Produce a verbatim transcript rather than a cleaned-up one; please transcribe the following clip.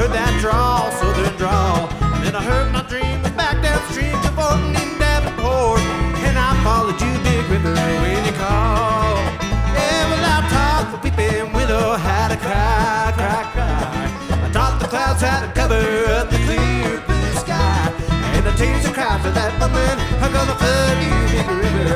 heard that drawl, southern drawl. And then I heard my dream was back downstream to Fortin in Davenport. And I followed you, Big River, when you called. Yeah, well, I taught the weeping willow how to cry, cry, cry. I taught the clouds how to cover up the clear blue sky. And I tears and cry for that woman, I'm gonna flood you, Big River.